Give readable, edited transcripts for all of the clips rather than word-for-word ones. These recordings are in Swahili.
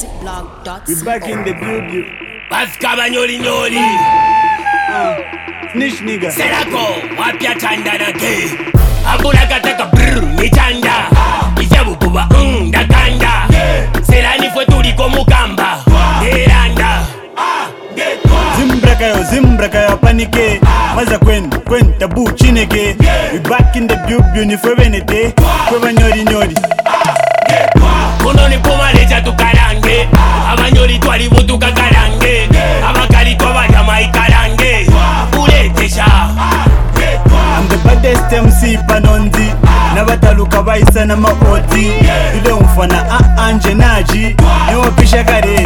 We back in the building. Baskaba nyoli nyoli. Snitch nigga. Serako wapya tanda na ke. Abula kataka brr ni tanda. Ijabu kuba ndakanda. Selani fwe tuliko mukamba. Deranda. Zimbraka yo panike. Maza kwen tabu chineke. We back in the building ni fwe benete. Fwe nyori nyori. Kuno ni puma leja tukarange. Abanyori twali butu kakarange. Abakali twabanya maikarange. Uletesha. I'm the baddest MC Panonzi. Nabataluka baisa na maoti. Ile umfana anje naji. Niwa pisha kare.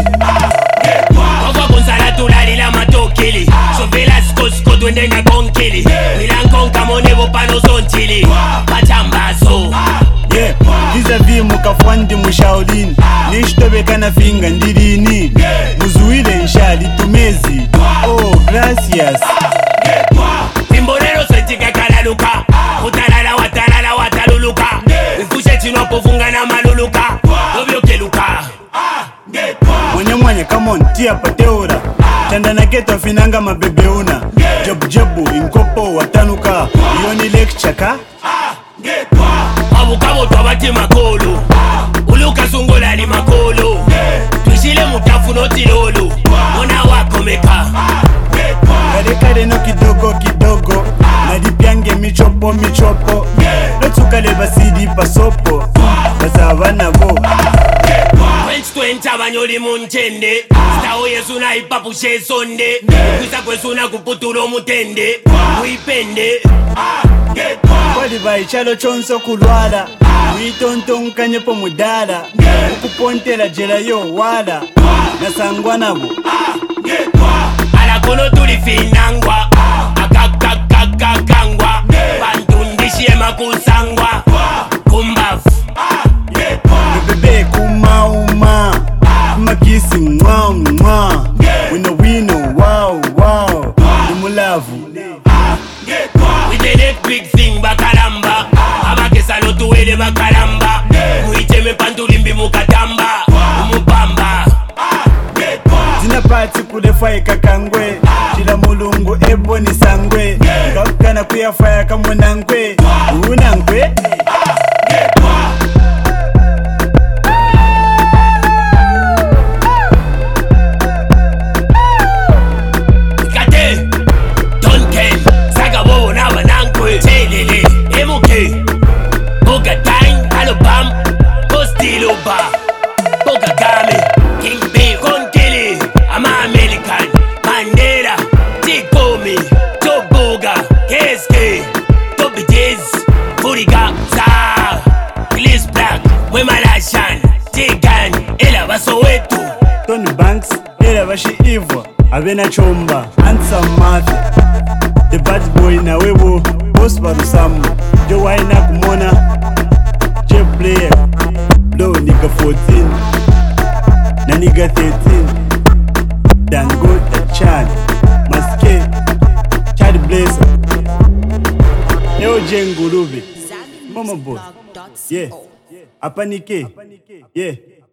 Kwa kunsala tulalila matokili. Sovela sko twende nga konkili. Milanko nkamone bopano sontili. Machambazo. Vis-a-vis mukafwandi mushaolini. Nishitobeka na finga ndirini. Muzuile nshali tumezi. Oh, gracias. Timborero setika kalaluka. Utalala wataluluka. Ufushe chino pofunga na maluluka. Dobyo keluka. Mwanya come on, tia pateura. Chanda na keto finanga mabebeuna. Jabu inkopo watanuka. Yoni lecture ka. Abukabo twabati makolo. Uluka sungola ni makolo. Tushile mutafu noti lolo. Mona wako meka. Kare no kidogo. Nadipiange michopo. Notuka leba sidi pasopo. Basabana bo. Twenta abanyoli munchende. Stawo yesu na ipapu shesonde. Kwisa kwesuna kuputulo mutende. Muipende. Kwali bai chalo chonso kulwala. Witontonkanye po mudala. Ukupontela jela yo wala. Nasangwa nabo. Alakono tulifinangwa. Akakakakangwa. Bantundishie makusangwa. Kumbafu. Bebe kumauma. Makisi mwa. Wino wow. Nimulavu. We the next big thing bakalamba. Abakesa no tuwele bakalamba. Muiteme pantulimbi mukatamba. Umupamba. Zina party kulefa kakangwe. Chila mulungu ebo ni sangwe. Kakana kuyafaya kamunangwe. Unangwe. Tony Banks, era bashi Ivo, Avena Chomba, Handsome Mafia, the bad boy na webo, Boss Barusamu, Joe Waina Kumona, Jeff Player, Blow nigga 14, na nigga 13, Dangote Chad, Maske, Chad Blazer, Neo Jengurube, Mama Boy, yeah, Apanike, yeah.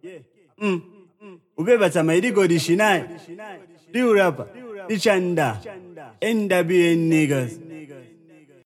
Ubeba tama iligo dishinae. Liu rapa, lichanda, NWN niggas.